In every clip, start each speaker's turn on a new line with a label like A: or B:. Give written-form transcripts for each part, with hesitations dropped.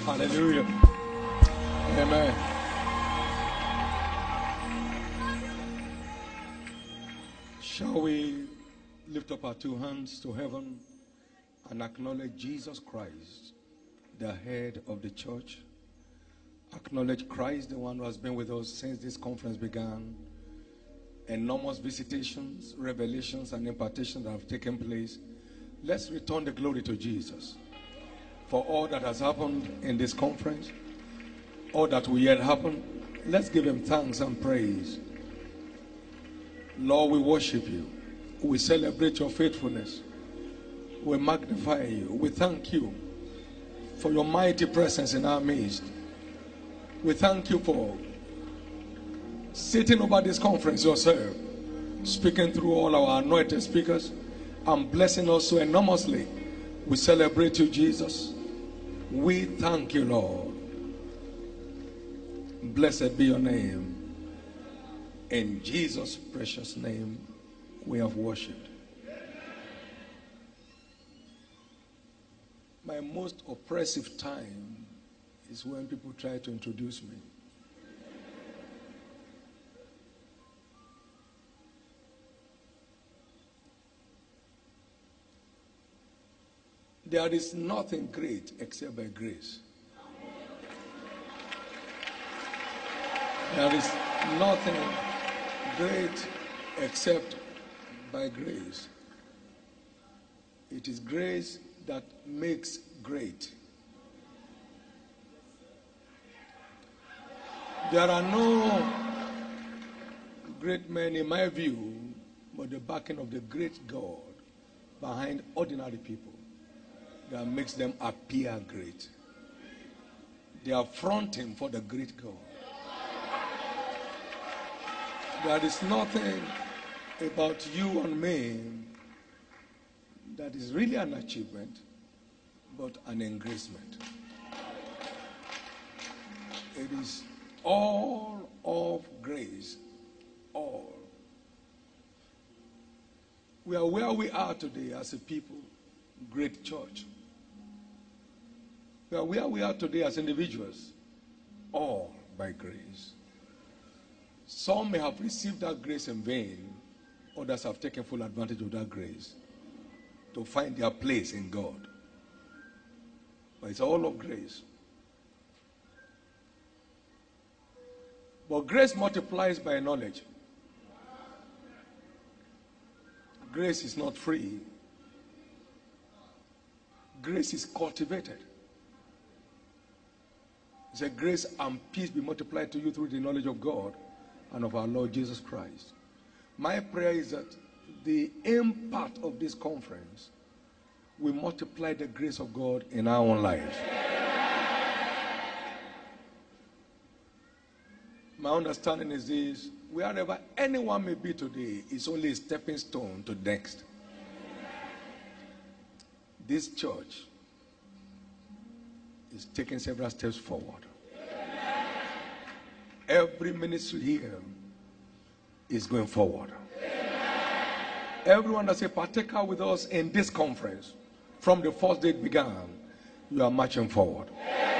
A: Hallelujah. Amen. Shall we lift up our two hands to heaven and acknowledge Jesus Christ, the head of the church? Acknowledge Christ, the one who has been with us since this conference began. Enormous visitations, revelations, and impartations that have taken place. Let's return the glory to Jesus for all that has happened in this conference, all that will yet happen. Let's give him thanks and praise. Lord, we worship you. We celebrate your faithfulness. We magnify you. We thank you for your mighty presence in our midst. We thank you for sitting over this conference yourself, speaking through all our anointed speakers and blessing us so enormously. We celebrate you, Jesus. We thank you, Lord. Blessed be your name. In Jesus' precious name, we have worshipped. My most oppressive time is when people try to introduce me. There is nothing great except by grace. There is nothing great except by grace. It is grace that makes great. There are no great men in my view, but the backing of the great God behind ordinary people that makes them appear great. They are fronting for the great God. There is nothing about you and me that is really an achievement, but an engracement. It is all of grace. All. We are where we are today as a people, great church. We are where we are today as individuals, all by grace. Some may have received that grace in vain, others have taken full advantage of that grace to find their place in God. But it's all of grace. But grace multiplies by knowledge. Grace is not free. Grace is cultivated. It's a grace and peace be multiplied to you through the knowledge of God and of our Lord Jesus Christ. My prayer is that the impact of this conference will multiply the grace of God in our own lives. My understanding is this: wherever anyone may be today is only a stepping stone to next. This church is taking several steps forward. Every ministry here is going forward. Everyone that's a partaker with us in this conference, from the first day it began, you are marching forward.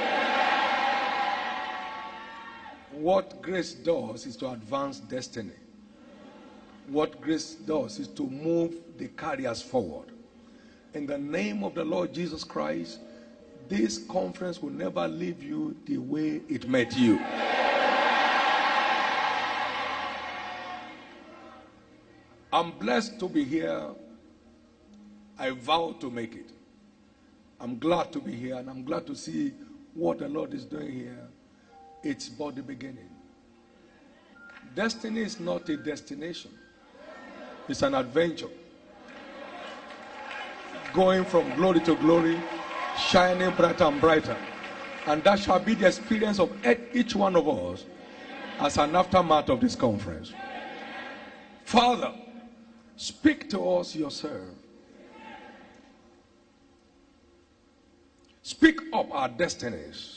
A: What grace does is to advance destiny. What grace does is to move the carriers forward. In the name of the Lord Jesus Christ, this conference will never leave you the way it met you. I'm blessed to be here. I vow to make it. I'm glad to be here, and I'm glad to see what the Lord is doing here. It's but the beginning. Destiny is not a destination. It's an adventure. Going from glory to glory, shining brighter and brighter. And that shall be the experience of each one of us as an aftermath of this conference. Father, speak to us yourself. Speak up our destinies.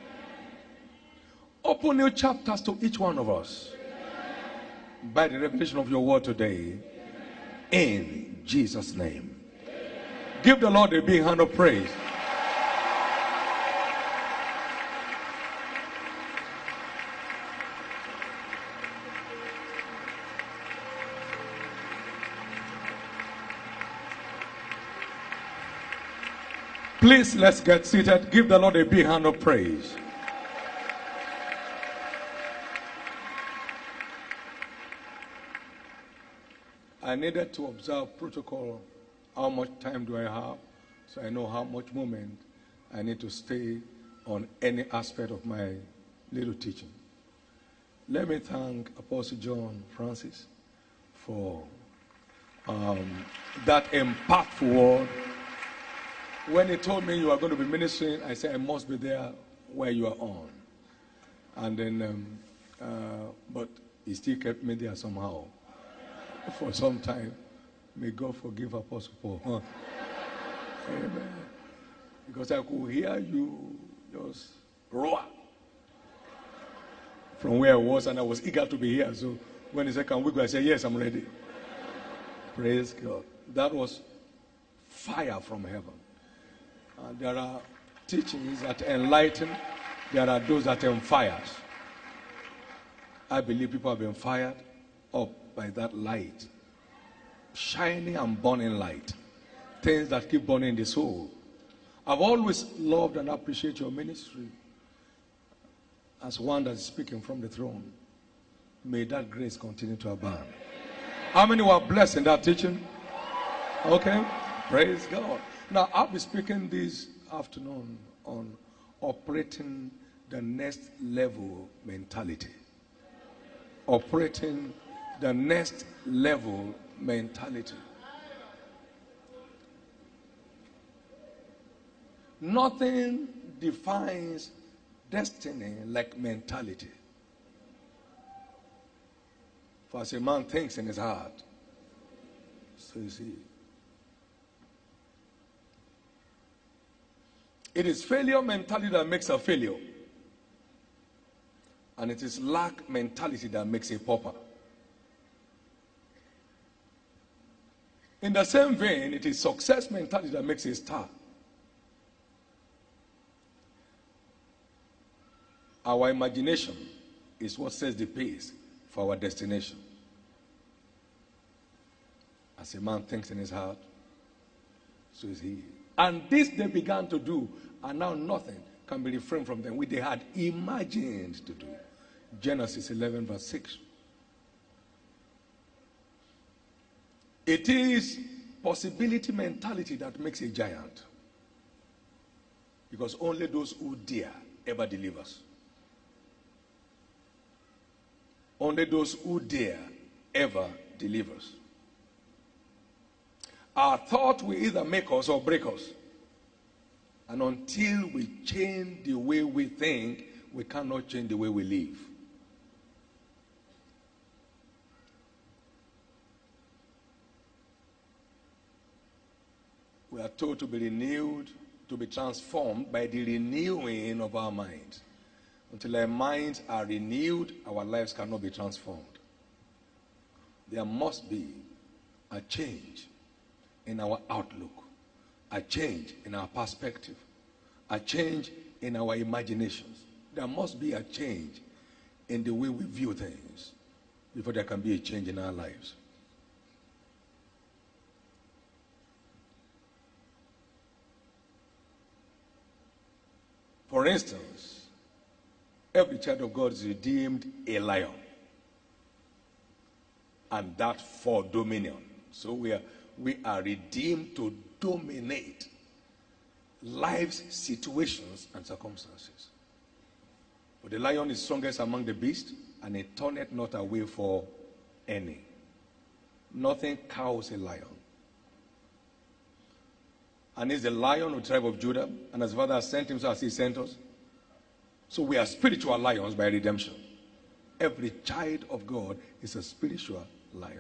A: Open new chapters to each one of us by the revelation of your word today. In Jesus' name. Give the Lord a big hand of praise. Please, let's get seated. Give the Lord a big hand of praise. I needed to observe protocol. How much time do I have? So I know how much moment I need to stay on any aspect of my little teaching. Let me thank Apostle John Francis for that impactful word. When he told me you are going to be ministering, I said I must be there where you are on. And then, but he still kept me there somehow for some time. May God forgive Apostle Paul. Huh? Amen. Because I could hear you just roar from where I was, and I was eager to be here. So when he said, "Can we go?" I said, "Yes, I'm ready." Praise God. That was fire from heaven. There are teachings that enlighten. There are those that fire. I believe people have been fired up by that light. Shining and burning light. Things that keep burning the soul. I've always loved and appreciated your ministry as one that is speaking from the throne. May that grace continue to abound. How many were blessed in that teaching? Okay. Praise God. Now, I'll be speaking this afternoon on operating the next level mentality. Operating the next level mentality. Nothing defines destiny like mentality. For as a man thinks in his heart, so is he. It is failure mentality that makes a failure. And it is lack mentality that makes a pauper. In the same vein, it is success mentality that makes a star. Our imagination is what sets the pace for our destination. As a man thinks in his heart, so is he. And this they began to do, and now nothing can be refrained from them, which they had imagined to do. Genesis 11 verse 6. It is possibility mentality that makes a giant. Because only those who dare ever delivers. Only those who dare ever delivers. Our thought will either make us or break us. And until we change the way we think, we cannot change the way we live. We are told to be renewed, to be transformed by the renewing of our minds. Until our minds are renewed, our lives cannot be transformed. There must be a change in our outlook, a change in our perspective, a change in our imaginations. There must be a change in the way we view things before there can be a change in our lives. For instance, every child of God is redeemed a lion. And that for dominion. So we are redeemed to dominate life's situations and circumstances. For the lion is strongest among the beasts, and it turneth not away for any. Nothing cows a lion. And he's the lion of the tribe of Judah, and as Father has sent him, so as he sent us. So we are spiritual lions by redemption. Every child of God is a spiritual lion.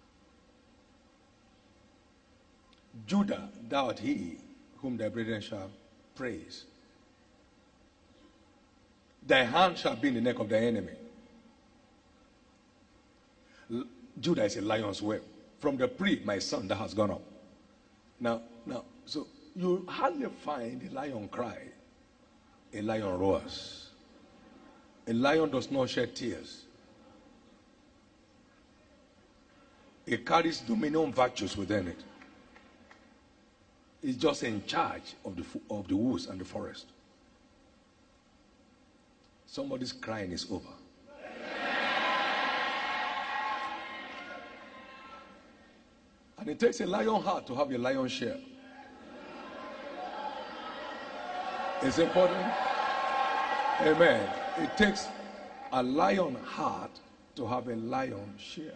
A: Judah, thou art he whom thy brethren shall praise. Thy hand shall be in the neck of thy enemy. Judah is a lion's whelp. From the pre, my son, that has gone up. Now, so you hardly find a lion cry. A lion roars. A lion does not shed tears. It carries dominion virtues within it. is just in charge of the woods and the forest. Somebody's crying is over. And it takes a lion heart to have a lion share. It's important. Amen. It takes a lion heart to have a lion share.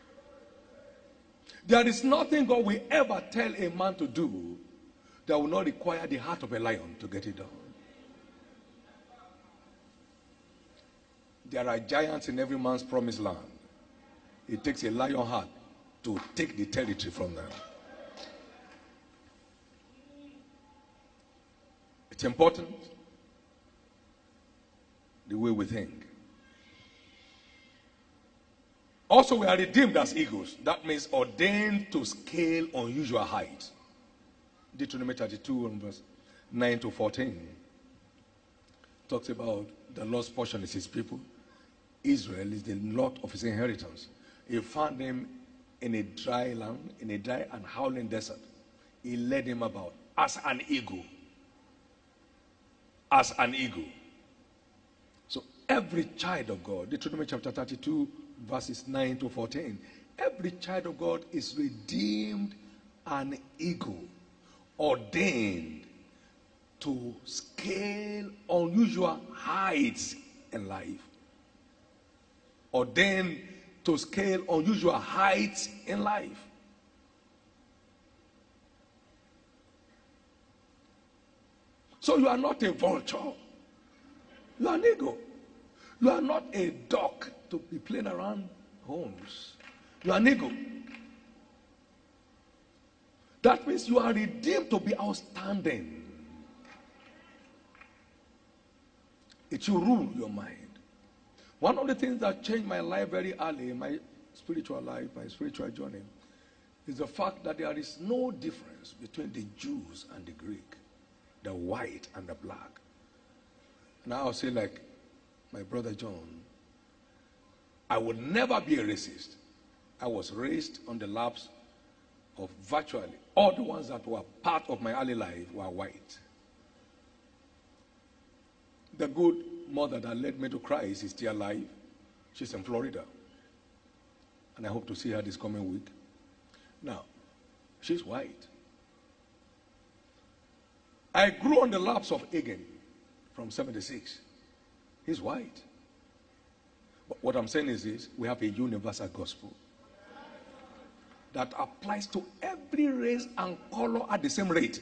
A: There is nothing God will ever tell a man to do that will not require the heart of a lion to get it done. There are giants in every man's promised land. It takes a lion heart to take the territory from them. It's important the way we think. Also, we are redeemed as eagles. That means ordained to scale unusual heights. Deuteronomy 32 and verse 9 to 14 talks about the Lord's portion is his people. Israel is the lot of his inheritance. He found them in a dry land, in a dry and howling desert. He led him about as an eagle. As an eagle. So every child of God, Deuteronomy chapter 32, verses 9 to 14, every child of God is redeemed an eagle, ordained to scale unusual heights in life. Ordained to scale unusual heights in life. So you are not a vulture. You are an eagle. You are not a duck to be playing around homes. You are an eagle. That means you are redeemed to be outstanding. It will rule your mind. One of the things that changed my life very early in my spiritual life, my spiritual journey, is the fact that there is no difference between the Jews and the Greek, the white and the black. Now I'll say like my brother John, I would never be a racist. I was raised on the laps of virtually all the ones that were part of my early life were white. The good mother that led me to Christ is still alive. She's in Florida. And I hope to see her this coming week. Now, she's white. I grew on the laps of Egan from 76. He's white. But what I'm saying is this, we have a universal gospel that applies to every race and color at the same rate.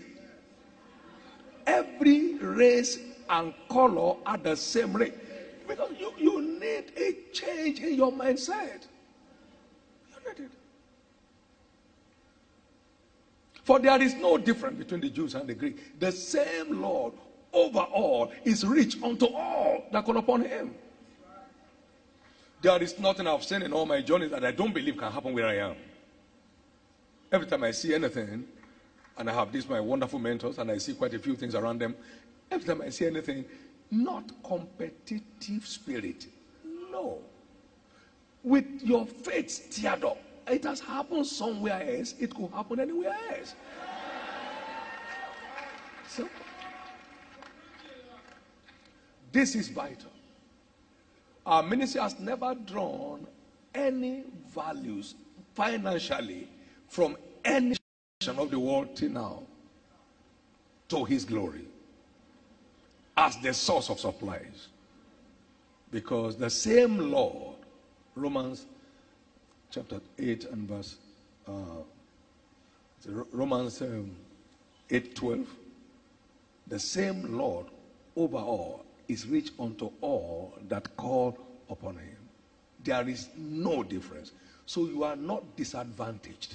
A: Every race and color at the same rate. Because you need a change in your mindset. You need it. For there is no difference between the Jews and the Greek. The same Lord over all is rich unto all that call upon him. There is nothing I've seen in all my journeys that I don't believe can happen where I am. Every time I see anything, and I have these my wonderful mentors, and I see quite a few things around them, every time I see anything, not competitive spirit. No. With your faith stirred up. It has happened somewhere else. It could happen anywhere else. So, this is vital. Our ministry has never drawn any values financially from any nation of the world till now to his glory as the source of supplies. Because the same Lord, Romans chapter 8 and verse, Romans 8:12, the same Lord over all is rich unto all that call upon him. There is no difference. So you are not disadvantaged.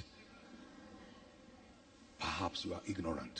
A: Perhaps you are ignorant.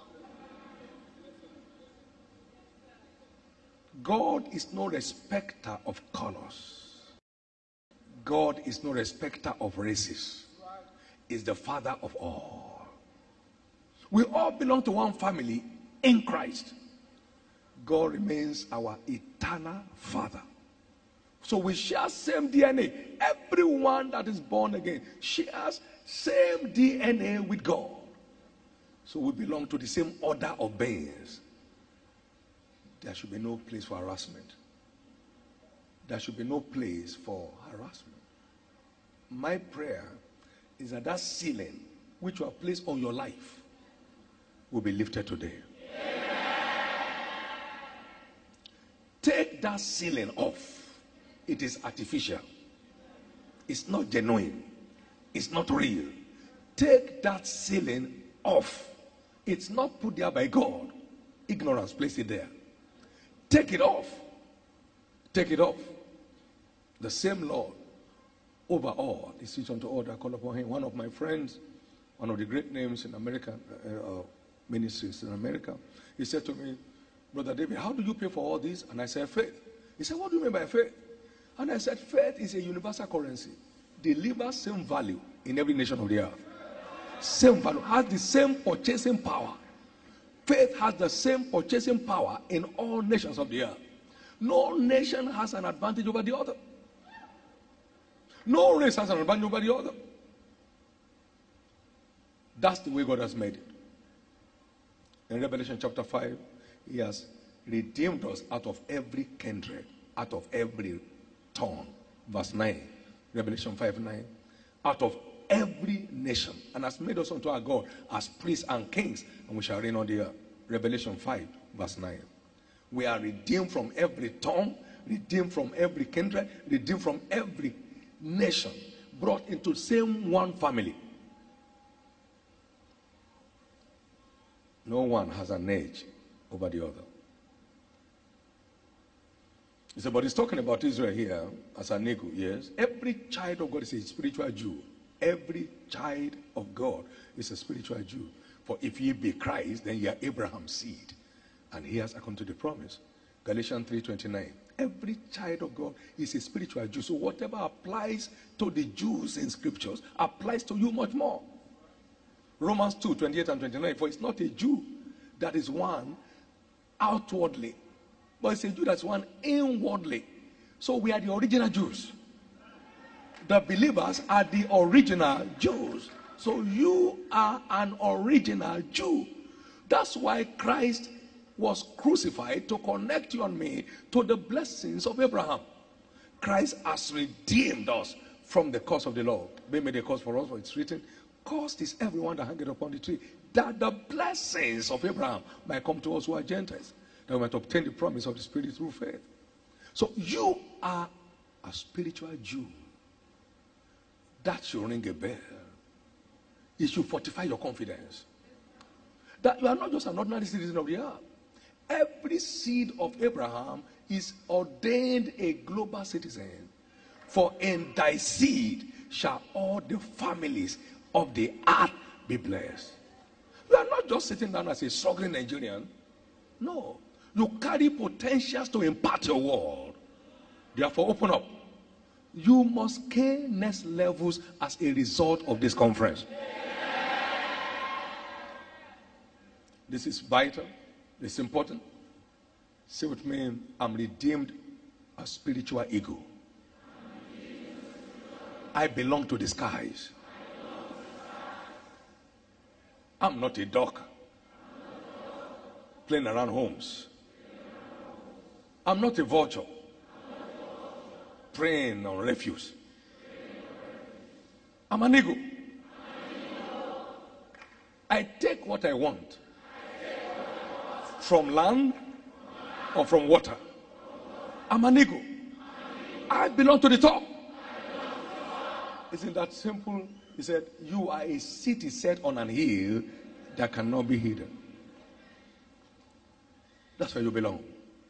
A: God is no respecter of colors. God is no respecter of races. He's the Father of all. We all belong to one family in Christ. God remains our eternal Father. So we share same DNA. Everyone that is born again shares same DNA with God. So we belong to the same order of beings. There should be no place for harassment. There should be no place for harassment. My prayer is that that ceiling which you have placed on your life will be lifted today. Take that ceiling off. It is artificial. It's not genuine. It's not real. Take that ceiling off. It's not put there by God. Ignorance placed it there. Take it off. Take it off. The same Lord over all is rich unto all that call upon him. One of my friends, one of the great names in America, ministries in America, he said to me, Brother David, how do you pay for all this? And I said, faith. He said, what do you mean by faith? And I said, faith is a universal currency. Delivers same value in every nation of the earth. Same value, has the same purchasing power. Faith has the same purchasing power in all nations of the earth. No nation has an advantage over the other. No race has an advantage over the other. That's the way God has made it. In Revelation chapter 5, he has redeemed us out of every kindred, out of every tongue. Verse 9, Revelation 5:9. Out of every nation, and has made us unto our God as priests and kings, and we shall reign on the earth. Revelation 5, verse 9. We are redeemed from every tongue, redeemed from every kindred, redeemed from every nation, brought into the same one family. No one has an edge over the other. He said, but he's talking about Israel here as an eagle, yes. Every child of God is a spiritual Jew. Every child of God is a spiritual Jew. For if ye be Christ, then ye are Abraham's seed, and he has come to the promise. Galatians 3:29. Every child of God is a spiritual Jew. So whatever applies to the Jews in scriptures applies to you much more. Romans 2:28 and 29. For it's not a Jew that is one outwardly, but it's a Jew that's one inwardly. So we are the original Jews. The believers are the original Jews. So you are an original Jew. That's why Christ was crucified, to connect you and me to the blessings of Abraham. Christ has redeemed us from the curse of the law. They made a curse for us, for it's written, cursed is everyone that hangeth upon the tree, that the blessings of Abraham might come to us who are Gentiles, that we might obtain the promise of the Spirit through faith. So you are a spiritual Jew. That should ring a bell. It should fortify your confidence that you are not just an ordinary citizen of the earth. Every seed of Abraham is ordained a global citizen. For in thy seed shall all the families of the earth be blessed. You are not just sitting down as a struggling Nigerian. No. You carry potentials to impact your world. Therefore, open up. You must gain next levels as a result of this conference. This is vital. It's important. Say with me, I'm redeemed a spiritual ego. I belong to the skies. I'm not a duck playing around homes. I'm not a vulture preying on refuse. I'm an eagle. I take what I want from land or from water. I'm an eagle. I belong to the top. Isn't that simple? He said, you are a city set on an hill that cannot be hidden. That's where you belong.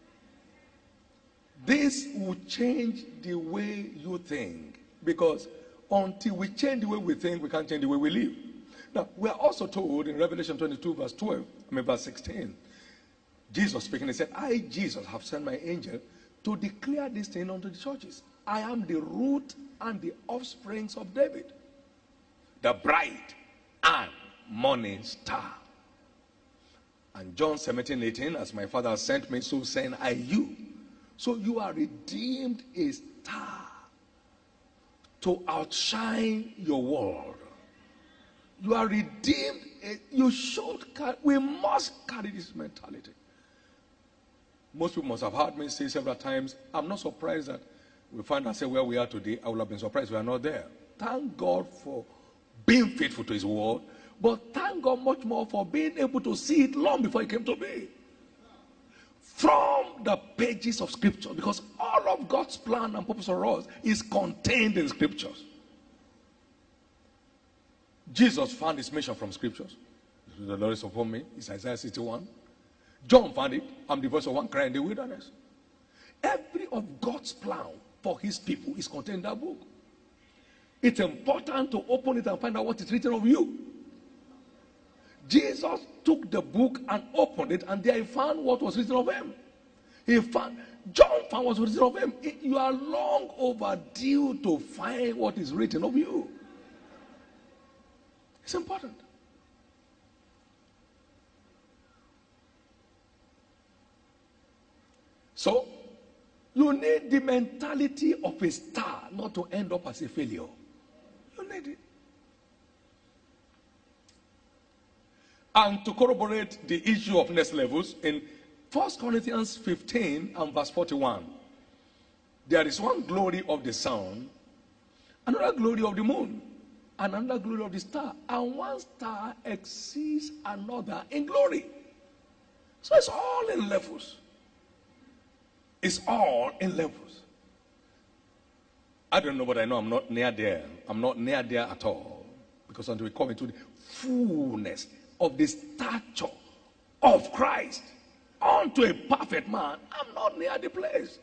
A: This will change the way you think, because until we change the way we think, we can't change the way we live. Now, we are also told in Revelation 22, verse 16, Jesus speaking, he said, I, Jesus, have sent my angel to declare this thing unto the churches. I am the root and the offsprings of David, the bright and morning star. And John 17:18, as my Father has sent me, so send I you. So you are redeemed a star to outshine your world. You are redeemed. You should carry, we must carry this mentality. Most people must have heard me say several times, I'm not surprised that we find ourselves where we are today. I would have been surprised we are not there. Thank God for being faithful to his word, but thank God much more for being able to see it long before it came to be. From the pages of scripture, because all of God's plan and purpose for us is contained in scriptures. Jesus found his mission from scriptures. The Lord is upon me. It's Isaiah 61. John found it. I'm the voice of one crying in the wilderness. Every of God's plan for his people is contained in that book. It's important to open it and find out what is written of you. Jesus took the book and opened it, and there he found what was written of him. John found what was written of him. You are long overdue to find what is written of you. It's important. So, you need the mentality of a star, not to end up as a failure. You need it. And to corroborate the issue of next levels, in 1 Corinthians 15 and verse 41, there is one glory of the sun, another glory of the moon, and another glory of the star. And one star exceeds another in glory. So it's all in levels. It's all in levels. I don't know, but I know I'm not near there. I'm not near there at all. Because until we come into the fullness of the stature of Christ unto a perfect man, I'm not near the place.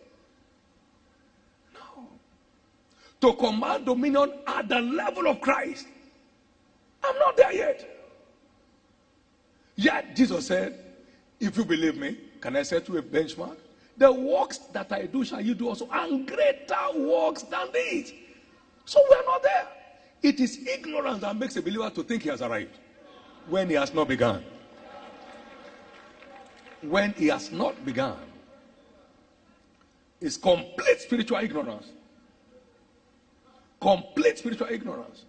A: No. To command dominion at the level of Christ, I'm not there yet. Yet Jesus said, if you believe me, can I set you a benchmark? The works that I do shall you do also, and greater works than these. So we are not there. It is ignorance that makes a believer to think he has arrived when he has not begun. When he has not begun, it's complete spiritual ignorance. Complete spiritual ignorance.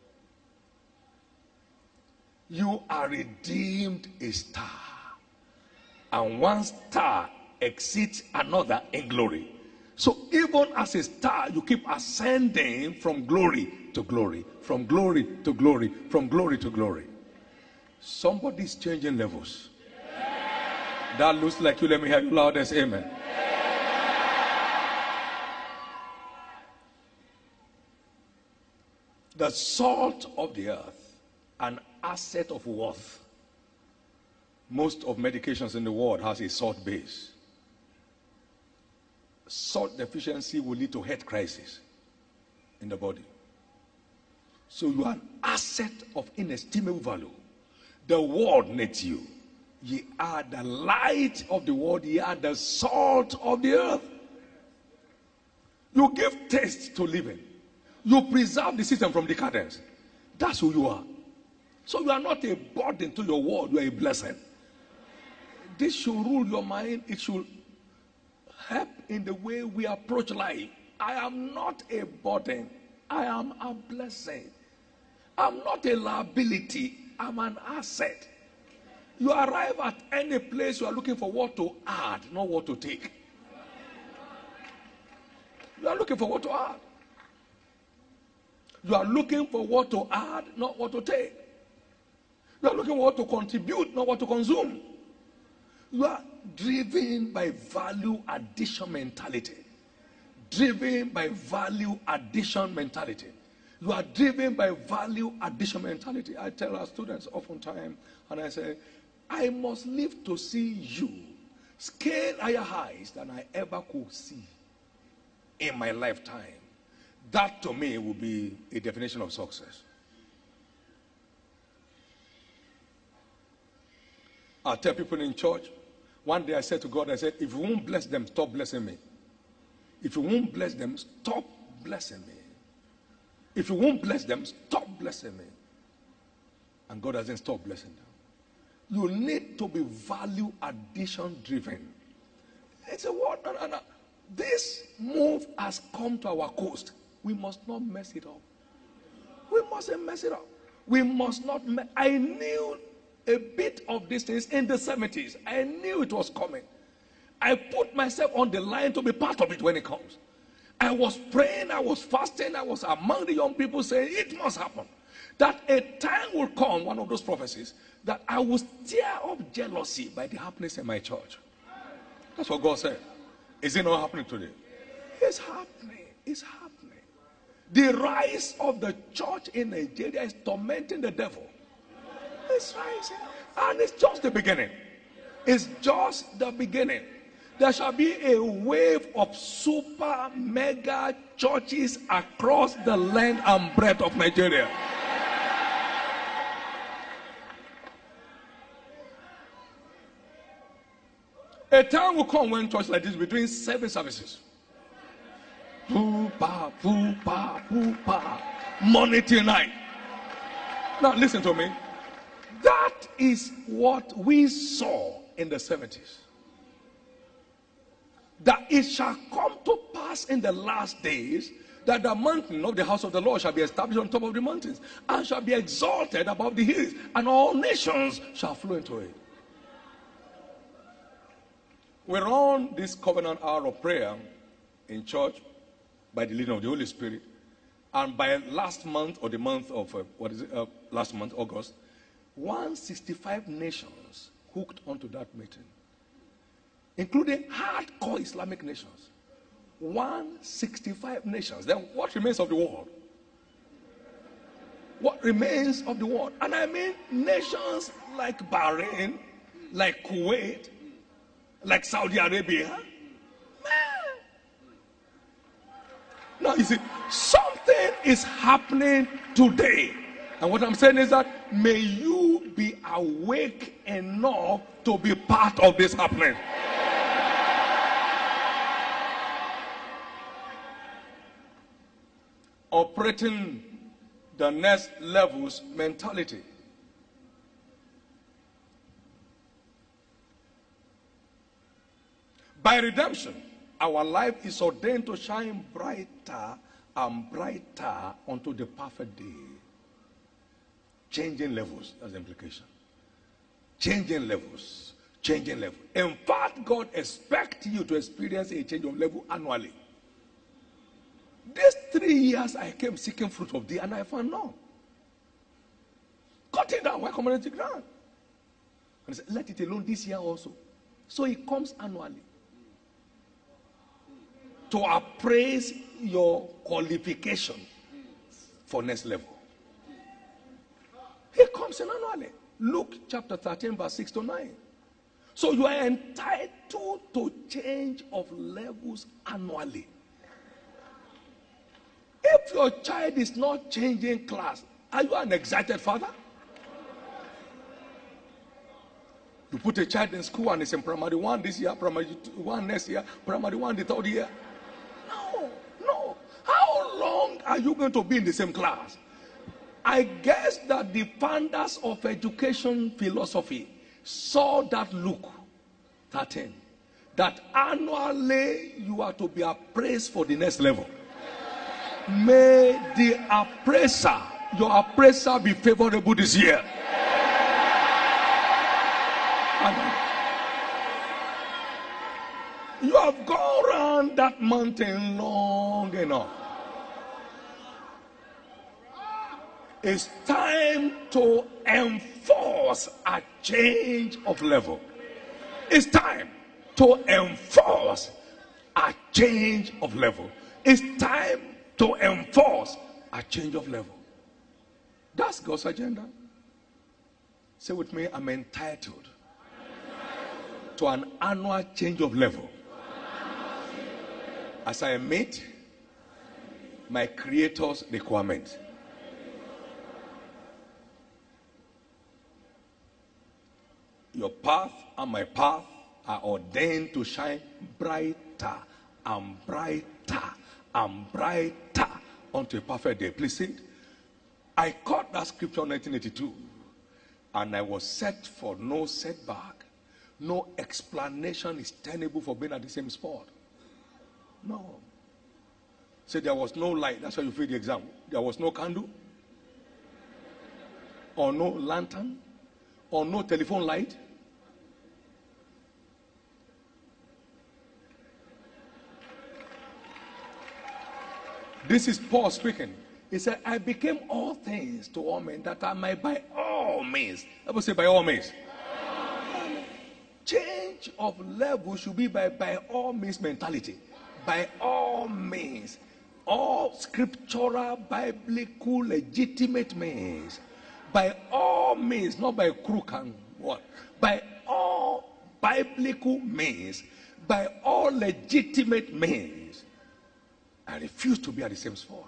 A: You are redeemed a star, and one star exceeds another in glory. So even as a star, you keep ascending from glory to glory, from glory to glory, from glory to glory. Somebody's changing levels. That looks like you. Let me hear you loudest amen. The salt of the earth, an asset of worth. Most of medications in the world has a salt base. Salt deficiency will lead to health crisis in the body. So you are an asset of inestimable value. The world needs you. Ye are the light of the world. Ye are the salt of the earth. You give taste to living. You preserve the system from decadence. That's who you are. So you are not a burden to your world. You are a blessing. This should rule your mind. It should help in the way we approach life. I am not a burden. I am a blessing. I'm not a liability. I'm an asset. You arrive at any place, you are looking for what to add, not what to take. You are looking for what to add. You are looking for what to add, not what to take. You are looking for what to contribute, not what to consume. You are driven by value addition mentality. Driven by value addition mentality. You are driven by value addition mentality. I tell our students oftentimes, and I say, I must live to see you scale higher heights than I ever could see in my lifetime. That to me will be a definition of success. I tell people in church, one day I said to God, I said, if you won't bless them, stop blessing me. If you won't bless them, stop blessing me. If you won't bless them, stop blessing me. And God doesn't stop blessing them. You need to be value addition driven. It's a word. No. This move has come to our coast. We must not mess it up. We mustn't mess it up. We must not. I knew a bit of these things in the 70s. I knew it was coming. I put myself on the line to be part of it when it comes. I was praying, I was fasting, I was among the young people saying it must happen. That a time will come, one of those prophecies, that I will stir up jealousy by the happenings in my church. That's what God said. Is it not happening today? It's happening. It's happening. The rise of the church in Nigeria is tormenting the devil. It's rising. And it's just the beginning. It's just the beginning. There shall be a wave of super mega churches across the length and breadth of Nigeria. A time will come when churches like this will be doing 7 services. Poo-pa, poo-pa, poo-pa. Morning till night. Now listen to me. That is what we saw in the 70s. That it shall come to pass in the last days that the mountain of the house of the Lord shall be established on top of the mountains and shall be exalted above the hills, and all nations shall flow into it. We're on this covenant hour of prayer in church by the leading of the Holy Spirit. And by last month, or the month of, last month, August, 165 nations hooked onto that meeting, including hardcore Islamic nations. 165 nations. Then what remains of the world? What remains of the world? And I mean nations like Bahrain, like Kuwait, like Saudi Arabia. Man. Now you see, something is happening today. And what I'm saying is that may you be awake enough to be part of this happening. Operating the next level's mentality. By redemption, our life is ordained to shine brighter and brighter unto the perfect day. Changing levels, that's the implication. Changing levels, changing levels. In fact, God expects you to experience a change of level annually. These 3 years I came seeking fruit of thee, and I found none. Cut it down, why community ground? And he said, let it alone this year also. So it comes annually to appraise your qualification for next level. It comes in annually. Luke chapter 13, verse 6 to 9. So you are entitled to change of levels annually. If your child is not changing class, are you an excited father? You put a child in school and it's in primary 1 this year, primary 1 next year, primary 1 the 3rd year. No. How long are you going to be in the same class? I guess that the founders of education philosophy saw that Luke 13, that annually you are to be appraised for the next level. May the appraiser, your appraiser, be favorable this year. You have gone around that mountain long enough. It's time to enforce a change of level. It's time to enforce a change of level. It's time to enforce a change of level. That's God's agenda. Say with me, I'm entitled to an annual change of level as I meet my Creator's requirement. Your path and my path are ordained to shine brighter and brighter and brighter unto a perfect day. Please see it. I caught that scripture in 1982, and I was set for no setback. No explanation is tenable for being at the same spot. No. Say there was no light. That's why you failed the exam. There was no candle. or no lantern, or no telephone light. This is Paul speaking. He said, I became all things to all men that I might by all means. I will say by all means. Change of level should be by all means mentality. By all means. All scriptural, biblical, legitimate means. By all means, not by crook and what. By all biblical means. By all legitimate means. I refuse to be at the same spot.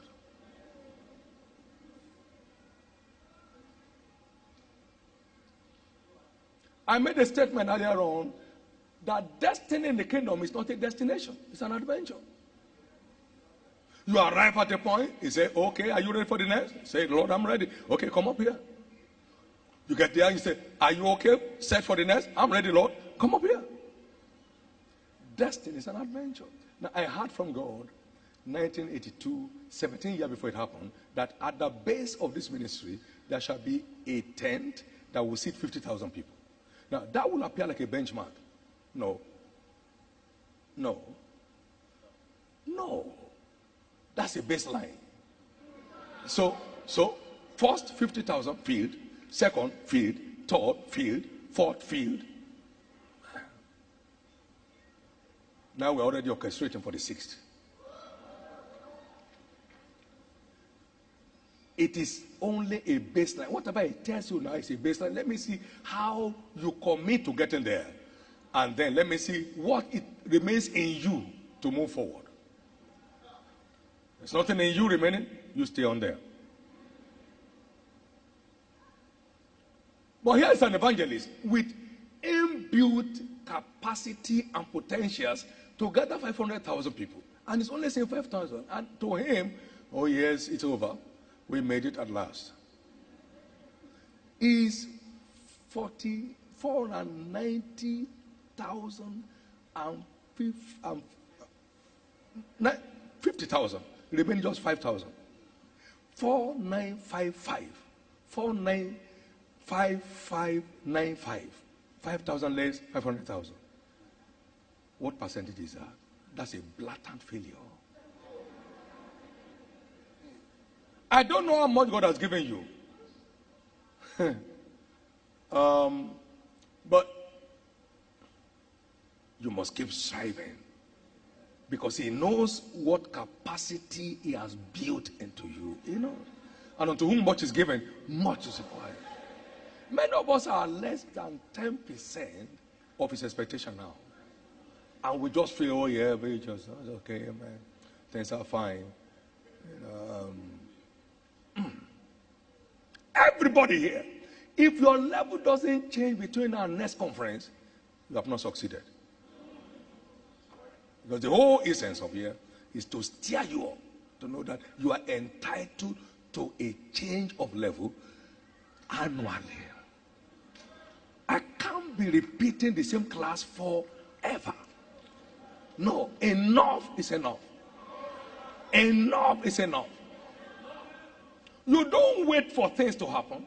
A: I made a statement earlier on that destiny in the kingdom is not a destination, it's an adventure. You arrive at a point, you say, okay, are you ready for the next? Say, Lord, I'm ready. Okay, come up here. You get there and you say, are you okay? Set for the next? I'm ready, Lord. Come up here. Destiny is an adventure. Now, I heard from God, 1982, 17 years before it happened, that at the base of this ministry, there shall be a tent that will seat 50,000 people. Now, that will appear like a benchmark. No. No. No. That's a baseline. So first 50,000 field, second field, third field, fourth field. Now we're already orchestrating for the sixth. It is only a baseline. Whatever it tells you now is a baseline. Let me see how you commit to getting there. And then let me see what it remains in you to move forward. There's nothing in you remaining. You stay on there. But here is an evangelist with inbuilt capacity and potentials to gather 500,000 people. And it's only saying 5,000. And to him, oh yes, it's over. We made it at last. Is 490,000 and 50,000. Remain just 5,000. 4955. 495595. 5,000 less 500,000. What percentage is that? That's a blatant failure. I don't know how much God has given you. But you must keep striving. Because he knows what capacity he has built into you. He knows. And unto whom much is given, much is required. Many of us are less than 10% of his expectation now. And we just feel, oh yeah, we just, okay, man. Things are fine. Everybody here, if your level doesn't change between our next conference, you have not succeeded. Because the whole essence of here is to steer you up, to know that you are entitled to a change of level annually. I can't be repeating the same class forever. No, enough is enough. Enough is enough. You don't wait for things to happen.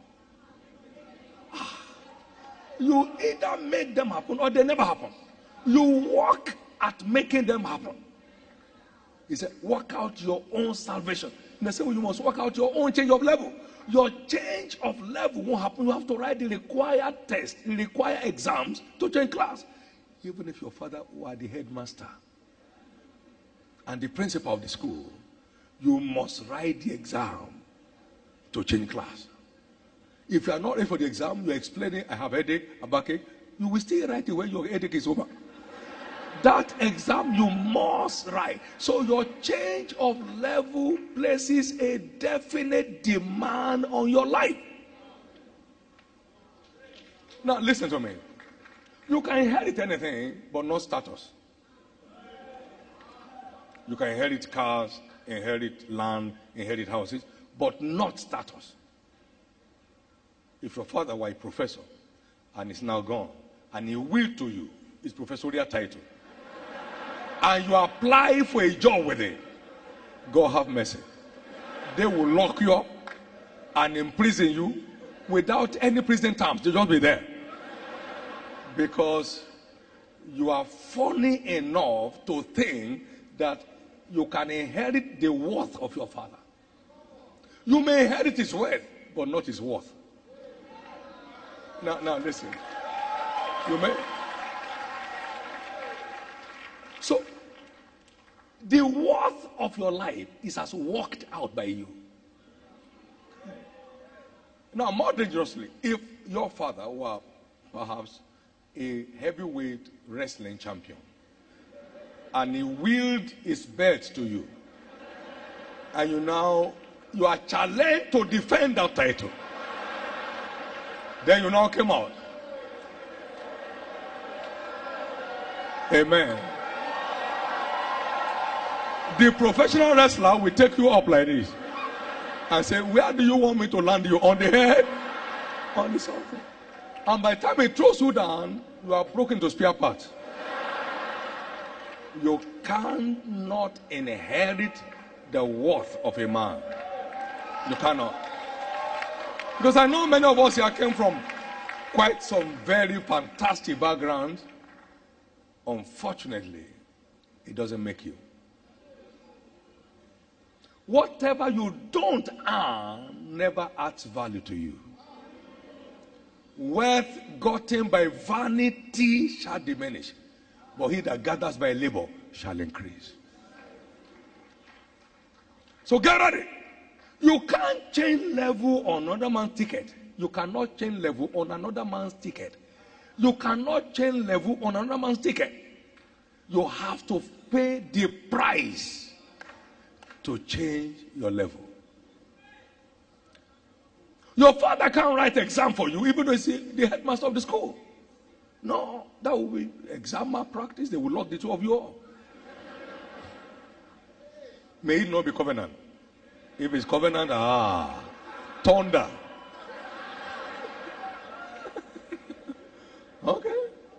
A: You either make them happen or they never happen. You work at making them happen. He said, work out your own salvation. In the same way, you must work out your own change of level. Your change of level won't happen. You have to write the required test, the required exams to change class. Even if your father were the headmaster and the principal of the school, you must write the exam to change class. If you are not ready for the exam, you are explaining, I have headache, a backache, you will still write it when your headache is over. That exam you must write. So your change of level places a definite demand on your life. Now listen to me. You can inherit anything, but not status. You can inherit cars, inherit land, inherit houses, but not status. If your father were a professor and is now gone, and he will to you his professorial title, and you apply for a job with it, God have mercy. They will lock you up and imprison you without any prison terms. They'll just be there. Because you are funny enough to think that you can inherit the worth of your father. You may inherit his wealth, but not his worth. Now listen. You may. So, the worth of your life is as worked out by you. Now, more dangerously, if your father were perhaps a heavyweight wrestling champion and he wielded his belt to you, and you are challenged to defend that title, then you now came out. Amen. The professional wrestler will take you up like this and say, where do you want me to land you? On the head? On the something. And by the time he throws you down, you are broken to spare parts. You cannot inherit the worth of a man. You cannot. Because I know many of us here came from quite some very fantastic backgrounds. Unfortunately, it doesn't make you. Whatever you don't earn never adds value to you. Wealth gotten by vanity shall diminish, but he that gathers by labor shall increase. So get ready. You can't change level on another man's ticket. You cannot change level on another man's ticket. You cannot change level on another man's ticket. You have to pay the price to change your level. Your father can't write exam for you, even though he's the headmaster of the school. No, that will be exam malpractice. They will lock the two of you up. May it not be covenant. If it's covenant, thunder. Okay.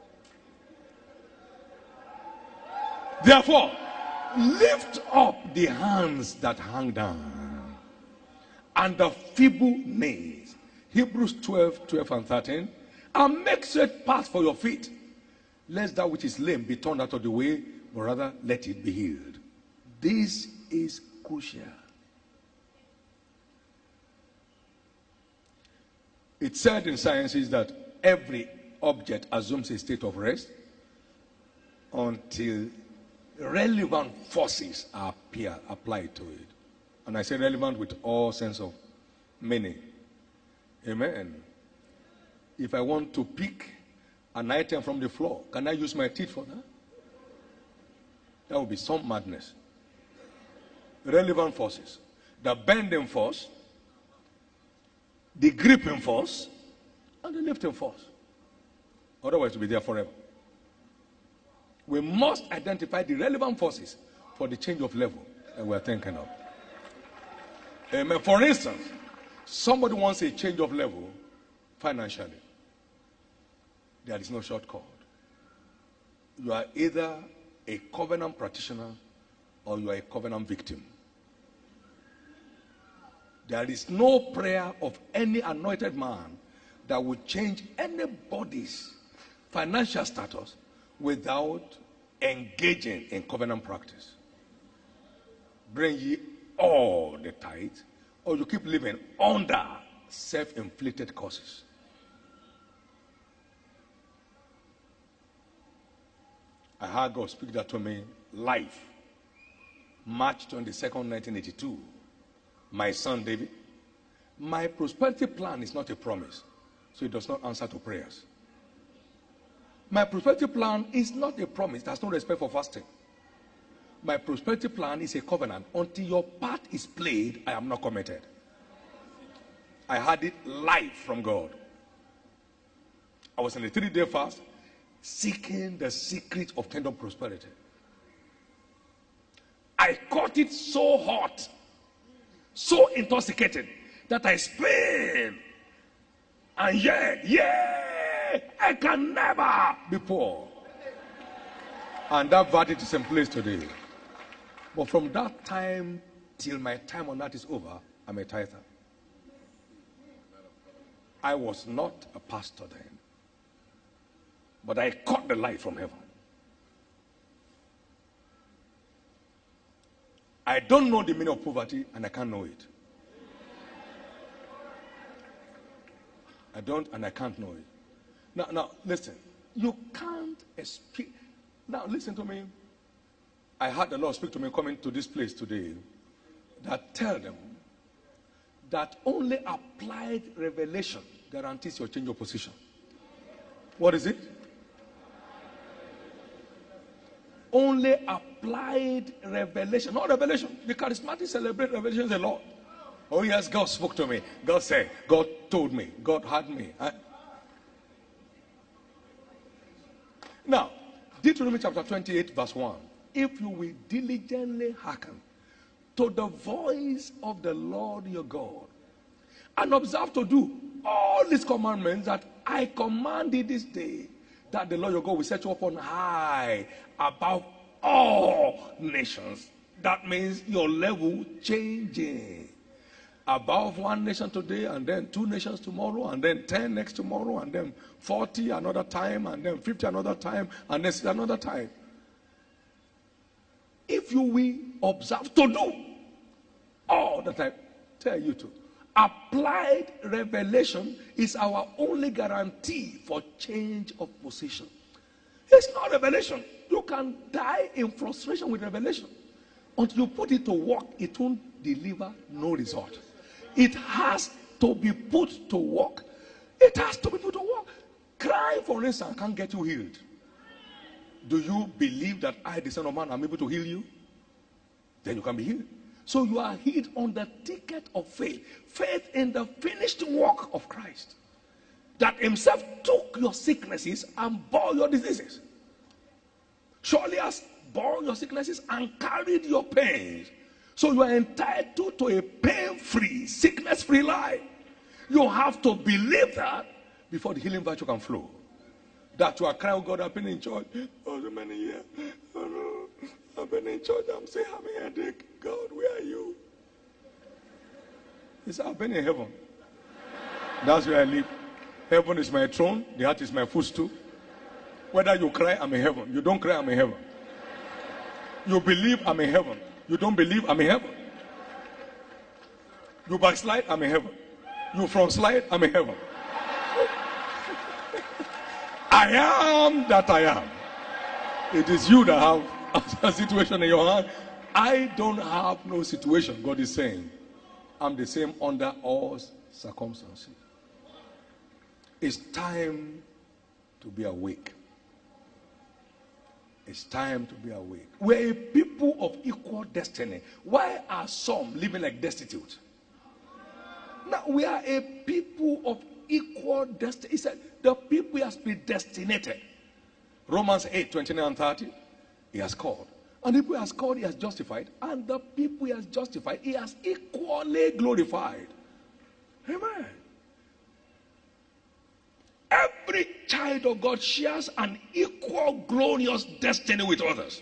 A: Therefore, lift up the hands that hang down and the feeble knees. Hebrews 12 and 13. And make straight paths for your feet, lest that which is lame be turned out of the way, but rather let it be healed. This is crucial. It's said in sciences that every object assumes a state of rest until relevant forces are applied to it. And I say relevant with all sense of meaning. Amen. If I want to pick an item from the floor, can I use my teeth for that? That would be some madness. Relevant forces. The bending force, the gripping force, and the lifting force. Otherwise, it will be there forever. We must identify the relevant forces for the change of level that we are thinking of. Amen. For instance, somebody wants a change of level financially. There is no shortcut. You are either a covenant practitioner or you are a covenant victim. There is no prayer of any anointed man that will change anybody's financial status without engaging in covenant practice. Bring ye all the tithe, or you keep living under self-inflicted curses. I heard God speak that to me live. March 22nd, 1982. My son David, my prosperity plan is not a promise, so it does not answer to prayers. My prosperity plan is not a promise. There's no respect for fasting. My prosperity plan is a covenant. Until your part is played, I am not committed. I had it live from God. I was in a 3-day fast, seeking the secret of kingdom prosperity. I caught it so hot, so intoxicated, that I spilled. And I can never be poor. And that verdict is in place today. But from that time till my time on earth is over, I'm a tither. I was not a pastor then, but I caught the light from heaven. I don't know the meaning of poverty, and I can't know it. I don't, and I can't know it. Now, listen. You can't speak. Now, listen to me. I had the Lord speak to me coming to this place today, that tell them that only applied revelation guarantees your change of position. What is it? Only applied revelation, not revelation. The charismatics celebrate revelation a lot. Oh yes, God spoke to me. God said, God told me, God had me. Now, Deuteronomy chapter 28 verse 1. If you will diligently hearken to the voice of the Lord your God, and observe to do all these commandments that I command thee this day, that the Lord your God will set you up on high above all nations. That means your level changing. Above one nation today, and then 2 nations tomorrow, and then 10 next tomorrow, and then 40 another time, and then 50 another time, and then 60 another time. If you will observe to do all that I tell you to, applied revelation is our only guarantee for change of position. It's not revelation. You can die in frustration with revelation. Until you put it to work, it won't deliver no result. It has to be put to work. It has to be put to work. Crying, for instance, can't get you healed. Do you believe that I, the Son of Man, am able to heal you? Then you can be healed. So you are healed on the ticket of faith. Faith in the finished work of Christ. That himself took your sicknesses and bore your diseases. Surely has borne your sicknesses and carried your pains. So you are entitled to a pain-free, sickness-free life. You have to believe that before the healing virtue can flow. That you are crying, oh God, I've been in church for so many years. Oh no, I've been in church, I'm still having a headache. God, where are you? He said, I've been in heaven. That's where I live. Heaven is my throne, the earth is my footstool. Whether you cry, I'm in heaven. You don't cry, I'm in heaven. You believe, I'm in heaven. You don't believe, I'm in heaven. You backslide, I'm in heaven. You frontslide, I'm in heaven. I am that I am. It is you that have a situation in your hand. I don't have no situation. God is saying, I'm the same under all circumstances. It's time to be awake. It's time to be awake. We're a people of equal destiny. Why are some living like destitute? Now, we are a people of equal destiny. He said, the people he has predestinated. Romans 8, 29 and 30. He has called. And the people he has called, he has justified. And the people he has justified, he has equally glorified. Amen. Every child of God shares an equal glorious destiny with others.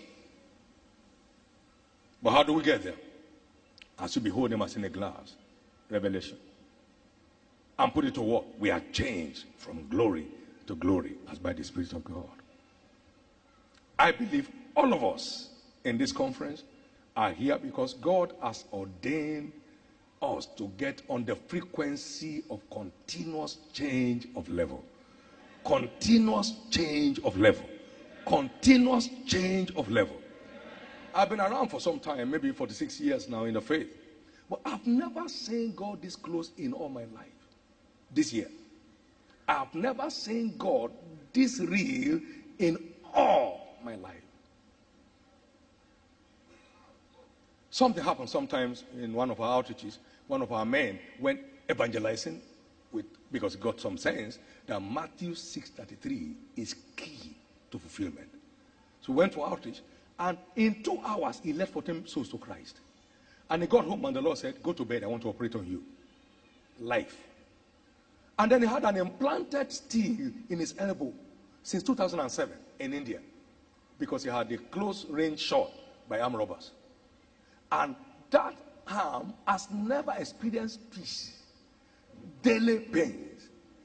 A: But how do we get there? As we behold him as in a glass. Revelation. And put it to work. We are changed from glory to glory as by the Spirit of God. I believe all of us in this conference are here because God has ordained us to get on the frequency of continuous change of level. Continuous change of level. Continuous change of level. I've been around for some time, maybe 46 years now in the faith. But I've never seen God this close in all my life. This year. I've never seen God this real in all my life. Something happened sometimes in one of our outreaches. One of our men went evangelizing because he got some sense that Matthew 6:33 is key to fulfillment. So we went for outreach, and in 2 hours he led 14 souls to Christ. And he got home and the Lord said, go to bed, I want to operate on you. Life. And then he had an implanted steel in his elbow since 2007 in India because he had a close range shot by armed robbers. And that arm has never experienced peace. Daily pains.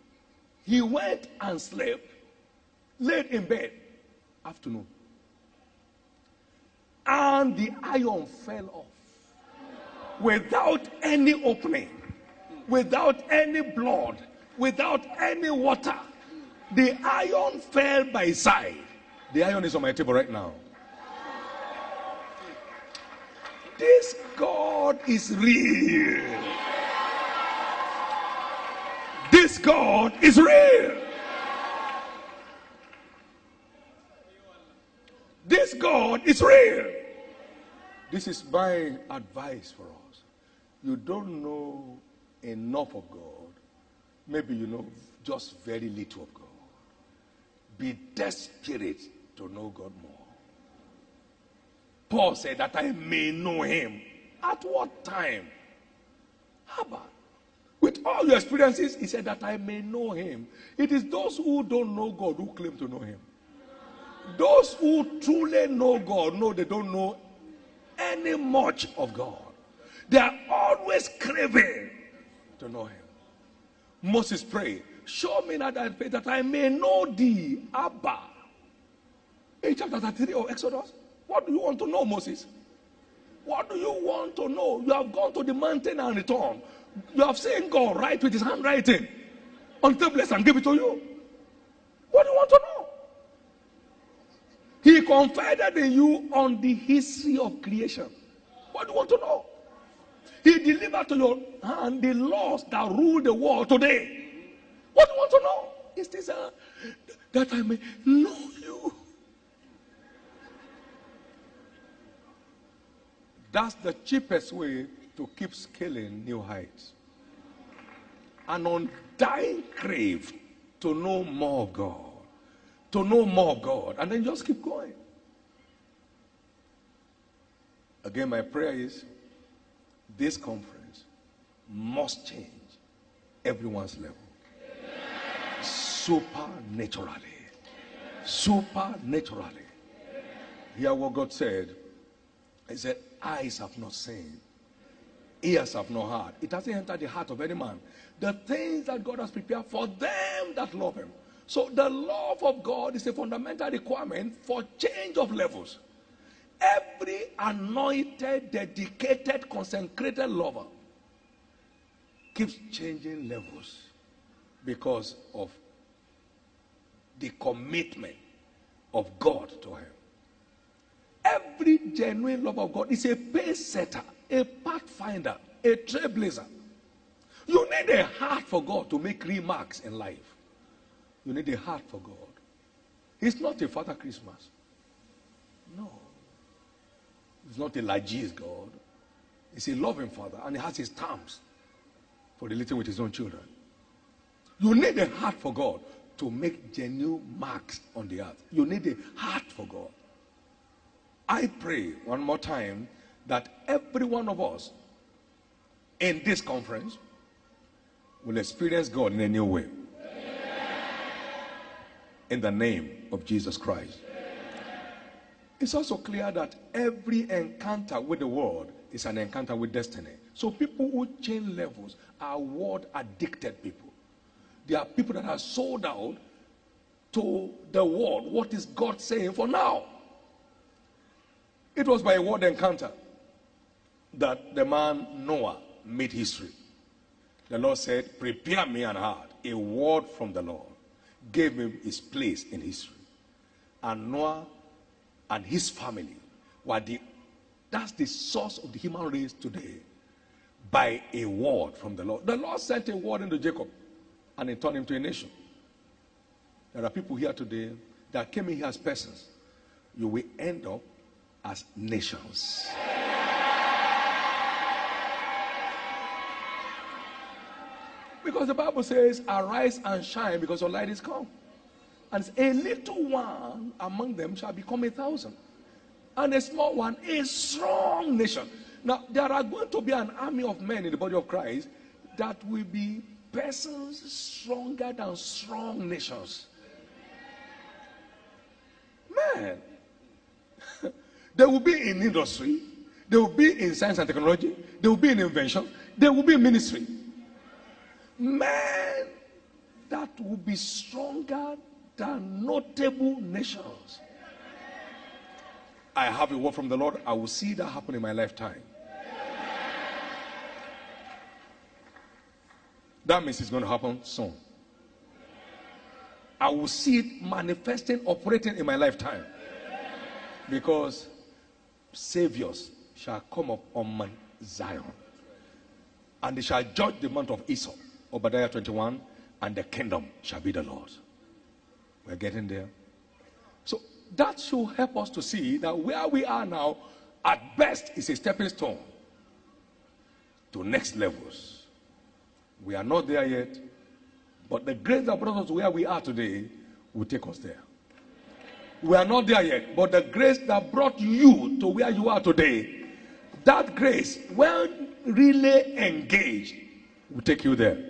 A: He went and slept, laid in bed, afternoon. And the iron fell off without any opening, without any blood, without any water. The iron fell by his side. The iron is on my table right now. This God is real. This God is real. This God is real. This is my advice for us. You don't know enough of God. Maybe you know just very little of God. Be desperate to know God more. Paul said that I may know him. At what time? How about? With all your experiences, he said that I may know him. It is those who don't know God who claim to know him. Those who truly know God know they don't know any much of God. They are always craving to know him. Moses prayed, show me now that faith that I may know thee, Abba. In chapter 33 of Exodus, what do you want to know, Moses? What do you want to know? You have gone to the mountain and returned. You have seen God write with his handwriting on tablets and give it to you. What do you want to know? He confided in you on the history of creation. What do you want to know? He delivered to your hand the laws that rule the world today. What do you want to know? Is this that I may know you? That's the cheapest way to keep scaling new heights. An undying crave to know more of God. To know more of God. And then just keep going. Again, my prayer is this conference must change everyone's level. Supernaturally. Supernaturally. Hear what God said. He said, eyes have not seen, ears have not heard. It hasn't entered the heart of any man. The things that God has prepared for them that love him. So the love of God is a fundamental requirement for change of levels. Every anointed, dedicated, consecrated lover keeps changing levels because of the commitment of God to him. Every genuine love of God is a pace setter, a pathfinder, a trailblazer. You need a heart for God to make remarks in life. You need a heart for God. He's not a Father Christmas. No. He's not a Lajis God. He's a loving Father, and he has his terms for relating with his own children. You need a heart for God to make genuine marks on the earth. You need a heart for God. I pray one more time that every one of us in this conference will experience God in a new way. In the name of Jesus Christ. It's also clear that every encounter with the world is an encounter with destiny. So people who change levels are word addicted people. They are people that are sold out to the world. What is God saying for now? It was by a word encounter that the man Noah made history. The Lord said, prepare me an heart. A word from the Lord gave him his place in history. And Noah and his family were that's the source of the human race today. By a word from the Lord. The Lord sent a word into Jacob and he turned him to a nation. There are people here today that came in here as persons. You will end up as nations. Because the Bible says, arise and shine because your light is come. And a little one among them shall become 1,000. And a small one, a strong nation. Now, there are going to be an army of men in the body of Christ that will be persons stronger than strong nations. Man. They will be in industry. They will be in science and technology. They will be in invention. They will be in ministry. Man, that will be stronger than notable nations. I have a word from the Lord. I will see that happen in my lifetime. That means it's going to happen soon. I will see it manifesting, operating in my lifetime. Because saviors shall come up on Mount Zion. And they shall judge the month of Esau, Obadiah 21, and the kingdom shall be the Lord's. We're getting there. So that should help us to see that where we are now, at best, is a stepping stone to next levels. We are not there yet, but the grace that brought us to where we are today will take us there. We are not there yet, but the grace that brought you to where you are today, that grace, when really engaged, will take you there.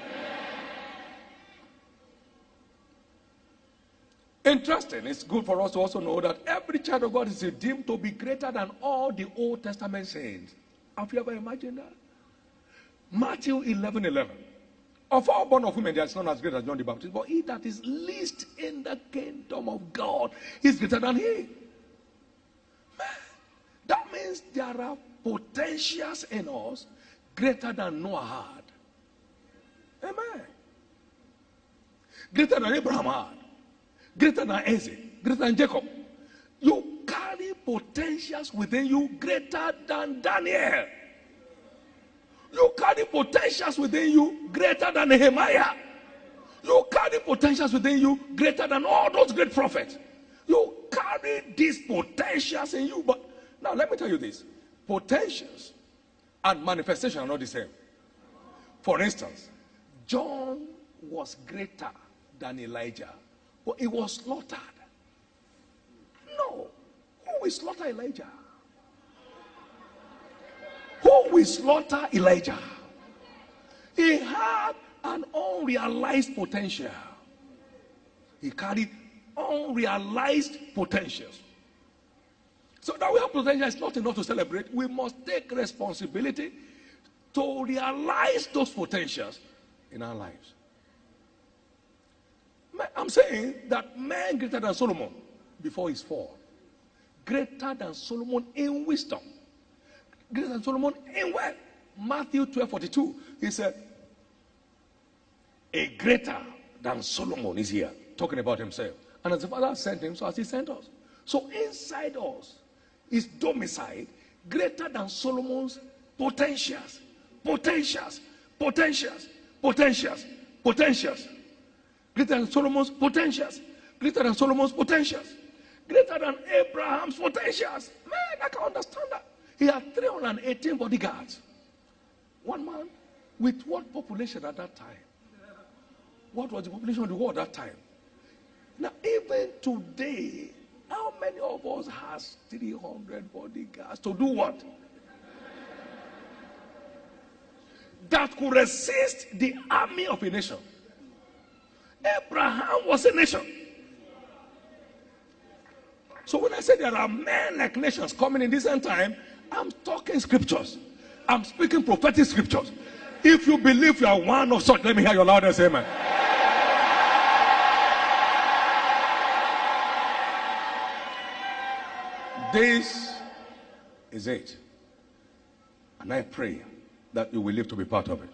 A: Interesting. It's good for us to also know that every child of God is deemed to be greater than all the Old Testament saints. Have you ever imagined that? Matthew 11:11. Of all born of women, there is none as great as John the Baptist, but he that is least in the kingdom of God is greater than he. Man, that means there are potentials in us greater than Noah had. Amen. Greater than Abraham had. Greater than Isaac. Greater than Jacob. You carry potentials within you greater than Daniel. You carry potentials within you greater than Nehemiah. You carry potentials within you greater than all those great prophets. You carry these potentials in you. But now let me tell you this. Potentials and manifestation are not the same. For instance, John was greater than Elijah, but he was slaughtered. No. Who will slaughter Elijah? Who will slaughter Elijah? He had an unrealized potential. He carried unrealized potentials. So that we have potential is not enough to celebrate. We must take responsibility to realize those potentials in our lives. I'm saying that man greater than Solomon before his fall, greater than Solomon in wisdom, greater than Solomon in wealth. Matthew 12:42, he said, a greater than Solomon is here, talking about himself. And as the Father sent him, so as he sent us. So inside us is domiciled greater than Solomon's potentials. Potentials. Potentials. Potentials. Potentials. Greater than Solomon's potentials. Greater than Solomon's potentials. Greater than Abraham's potentials. Man, I can understand that. He had 318 bodyguards. One man with what population at that time? What was the population of the world at that time? Now, even today, how many of us has 300 bodyguards to do what? That could resist the army of a nation. Abraham was a nation. So when I say there are men like nations coming in this end time, I'm talking scriptures. I'm speaking prophetic scriptures. If you believe you are one of such, let me hear your loudest amen. This is it. And I pray that you will live to be part of it.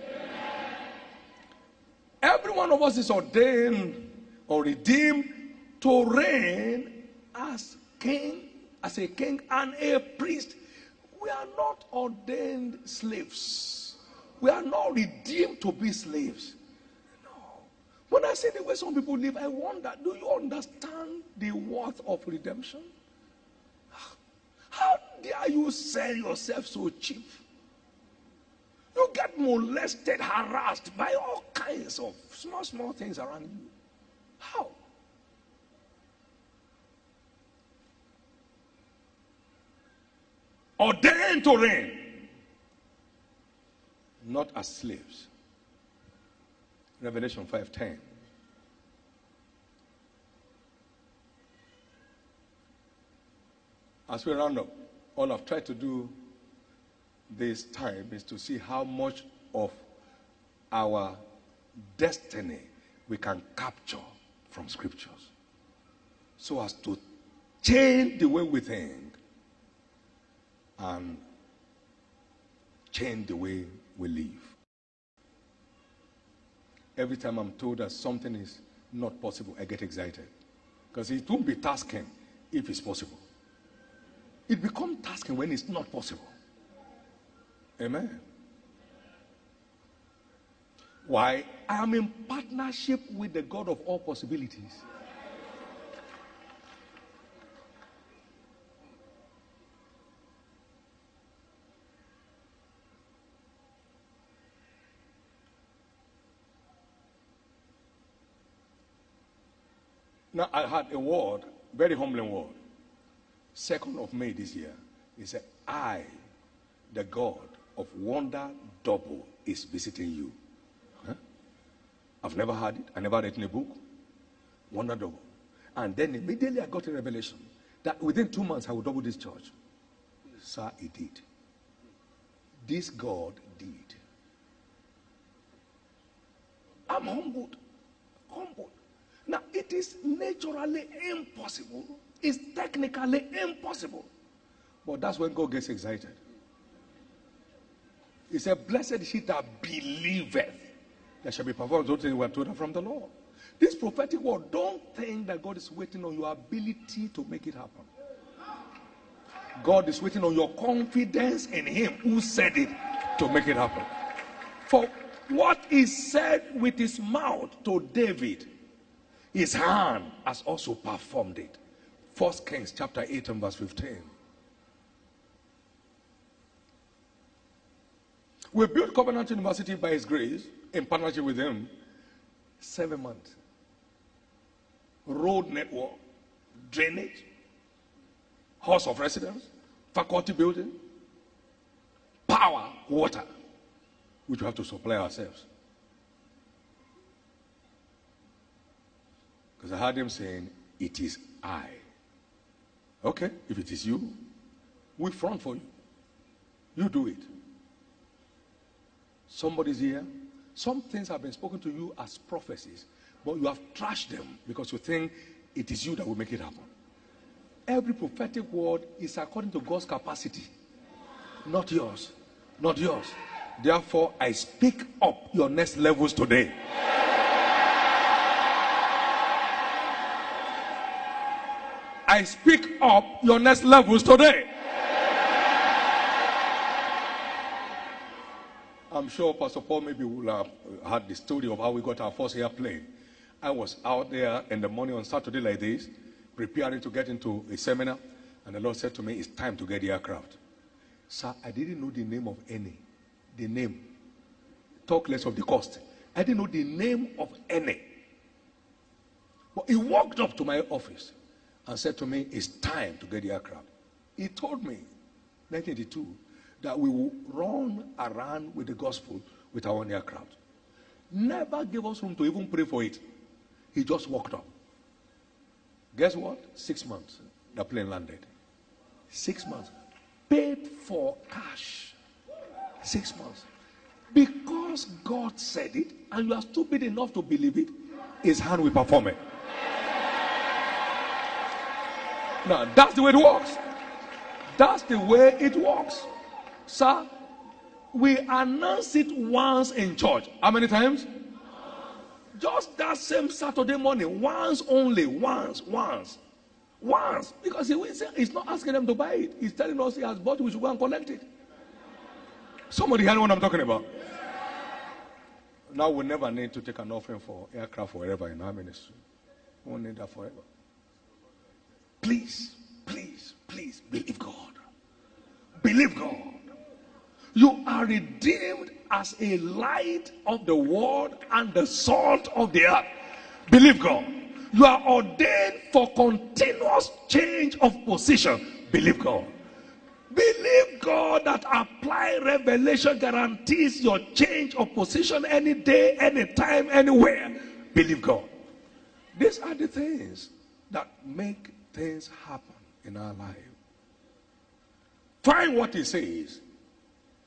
A: Every one of us is ordained or redeemed to reign as king, as a king and a priest. We are not ordained slaves. We are not redeemed to be slaves. No. When I see the way some people live, I wonder, do you understand the worth of redemption? How dare you sell yourself so cheap? You get molested, harassed by all kinds of small things around you. How? Ordained to reign, not as slaves. Revelation 5:10. As we round up, all I've tried to do this time is to see how much of our destiny we can capture from scriptures so as to change the way we think and change the way we live. Every time I'm told that something is not possible, I get excited. Because it won't be tasking if it's possible. It becomes tasking when it's not possible. Amen. Why? I am in partnership with the God of all possibilities. Now, I had a word, very humbling word. 2nd of May this year, he said, I, the God of wonder double, is visiting you. Huh? I've never heard it. I never read it in a book. Wonder double. And then immediately I got a revelation that within 2 months I will double this church. Sir, he did. This God did. I'm humbled. Humbled. Now, it is naturally impossible. It's technically impossible. But that's when God gets excited. He said, blessed is he that believeth. There shall be performed those things we are told from the Lord. This prophetic word, don't think that God is waiting on your ability to make it happen. God is waiting on your confidence in him who said it to make it happen. For what is said with his mouth to David, his hand has also performed it. 1 Kings chapter 8 and verse 15. We built Covenant University by his grace, in partnership with him, 7 months. Road network, drainage, house of residence, faculty building, power, water, which we have to supply ourselves. Because I heard him saying, it is I. Okay, if it is you, we front for you. You do it. Somebody's here. Some things have been spoken to you as prophecies, but you have trashed them because you think it is you that will make it happen. Every prophetic word is according to God's capacity, not yours. Not yours. Therefore, I speak up your next levels today. I speak up your next levels today. I'm sure Pastor Paul maybe will have heard the story of how we got our first airplane. I was out there in the morning on Saturday like this, preparing to get into a seminar, and the Lord said to me, it's time to get the aircraft. Sir, I didn't know the name of any. The name. Talk less of the cost. I didn't know the name of any. But he walked up to my office and said to me, it's time to get the aircraft. He told me, 1982, that we will run around with the gospel with our own aircraft. Never gave us room to even pray for it. He just walked up. Guess what? 6 months, the plane landed. 6 months. Paid for cash. 6 months. Because God said it, and you are stupid enough to believe it, his hand will perform it. Now, that's the way it works. That's the way it works. Sir, we announce it once in church. How many times? Just that same Saturday morning. Once only. Once. Because he's not asking them to buy it. He's telling us he has bought it. We should go and collect it. Somebody hear what I'm talking about? Now we never need to take an offering for aircraft forever in our ministry. We won't need that forever. Please, believe God. Believe God. You are redeemed as a light of the world and the salt of the earth. Believe God. You are ordained for continuous change of position. Believe God. Believe God that applied revelation guarantees your change of position any day, any time, anywhere. Believe God. These are the things that make things happen in our life. Find what he says.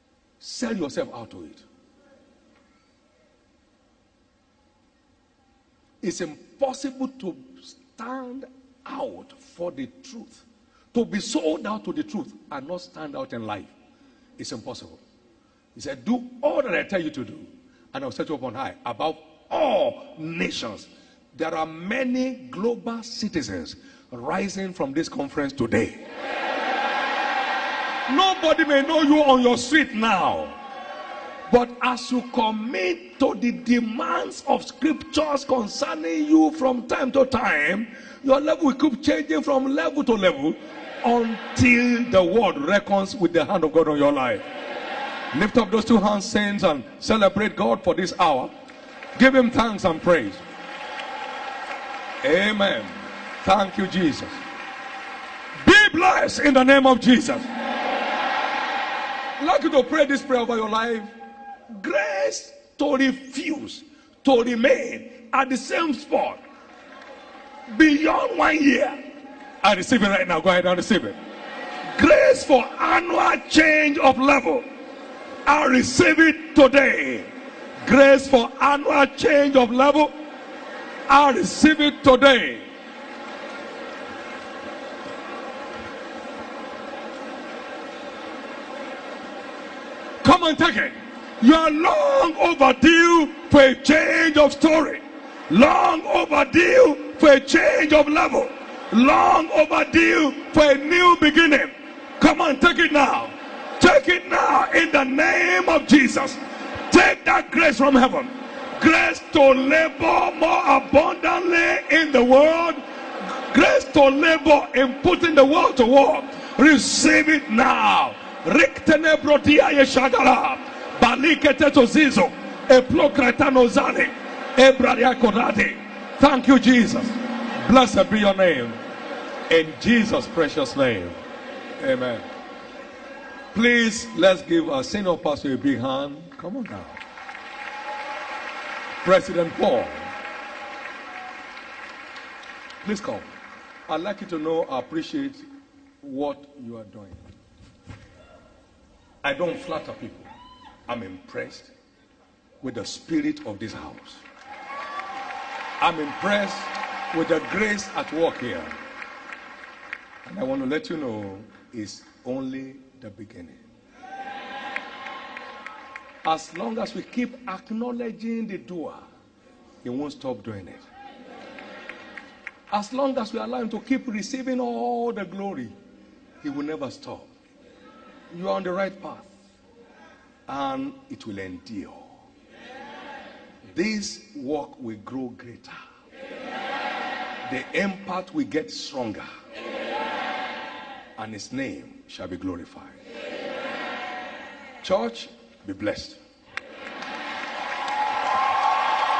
A: Sell yourself out to it. It's impossible to stand out for the truth, to be sold out to the truth and not stand out in life. It's impossible. He said, do all that I tell you to do, and I'll set you up on high above all nations. There are many global citizens rising from this conference today. Nobody may know you on your street now, but as you commit to the demands of scriptures concerning you from time to time, your level will keep changing from level to level until the world reckons with the hand of God on your life. Lift up those two hands, saints, and celebrate God for this hour. Give him thanks and praise. Amen. Thank you, Jesus. Be blessed in the name of Jesus. I'd like you to pray this prayer over your life. Grace to refuse to remain at the same spot beyond 1 year. I receive it right now. Go ahead and receive it. Grace for annual change of level. I receive it today. Grace for annual change of level. I receive it today. Come and take it. You are long overdue for a change of story. Long overdue for a change of level. Long overdue for a new beginning. Come on, take it now. Take it now in the name of Jesus. Take that grace from heaven. Grace to labor more abundantly in the world. Grace to labor in putting the world to work. Receive it now. Riktene brodia yeshagala. Balikete tozizo. Eplokretano zane. Ebradia kodade. Thank you, Jesus. Blessed be your name. In Jesus' precious name. Amen. Please, let's give our senior pastor a big hand. Come on now. President Paul. Please come. I'd like you to know I appreciate what you are doing. I don't flatter people. I'm impressed with the spirit of this house. I'm impressed with the grace at work here. And I want to let you know it's only the beginning. As long as we keep acknowledging the doer, he won't stop doing it. As long as we allow him to keep receiving all the glory, he will never stop. You are on the right path, and it will endure. This work will grow greater. The impact will get stronger, and his name shall be glorified. Church, be blessed.